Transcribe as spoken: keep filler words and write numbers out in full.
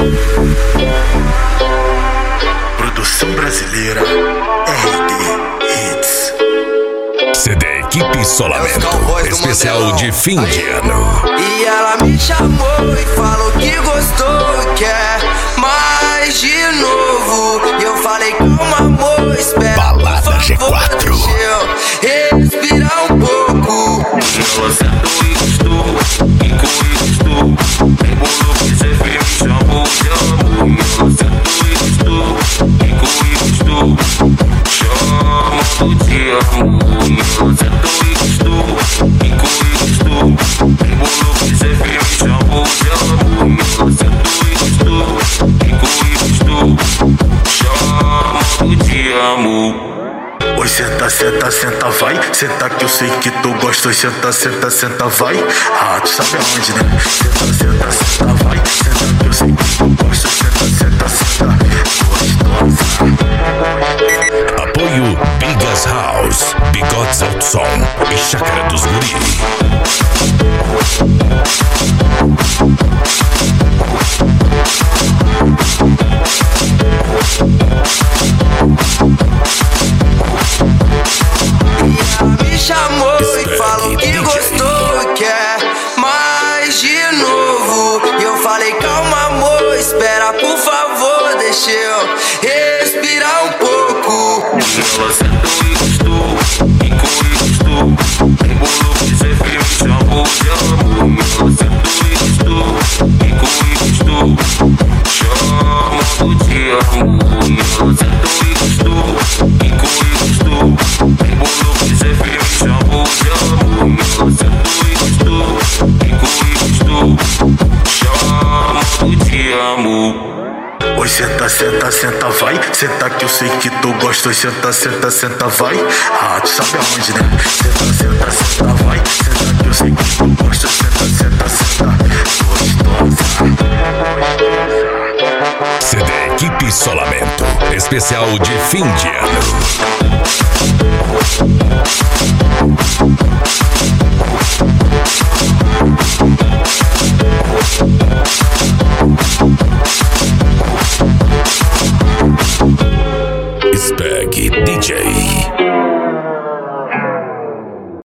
Produção brasileira R D Hits. C D Equipe Isolamento, especial de fim de ano. E ela me chamou e falou que gostou e quer mais de novo. E eu falei, calma amor, espera, Balada por favor, G quatro. deixa eu respirar um pouco. Ela sentou e gostou, e com gostou. Embolou que cê fez, me chamou de amor. Ela sentou e gostou, e com gostou. Chamando de amor. Ela sentou e gostou, e com gostou. Embolou que cê fez, me chamou de amor. Ela sentou e gostou, e com gostou. Chamando de amor. Oi, senta, senta, senta, vai. Senta que eu sei que tu gosta. Oi, senta, senta, senta, vai. Ah, tu sabe aonde, né? Senta, senta, senta, vai. Senta que eu sei que tu gosta. Senta, senta, senta, gostosa. Apoio Bigas House, Bigodes Alto Som e Chácara dos Guri. Me chamou e falou que gostou e quer mais de novo. E eu falei, calma amor, espera por favor, deixa eu respirar um pouco. Ela sentou e gostou, e com gostou. Embolou que cê fez, me chamou de amor. Ela sentou e gostou, e com gostou. Chamando de amor. Ela sentou e gostou, e com gostou. Embolou que cê fez, me chamou de amor. Ela sentou e gostou, e com gostou. Chamando de amor. Oi, senta, senta, senta, vai. Senta que eu sei que tu gosta. Oi, senta, senta, senta, vai. Ah, tu sabe aonde, né? Senta, senta, senta, vai. Senta que eu sei que tu gosta. Senta, senta, senta, gostosa. C D Equipe Isolamento, especial de fim de ano.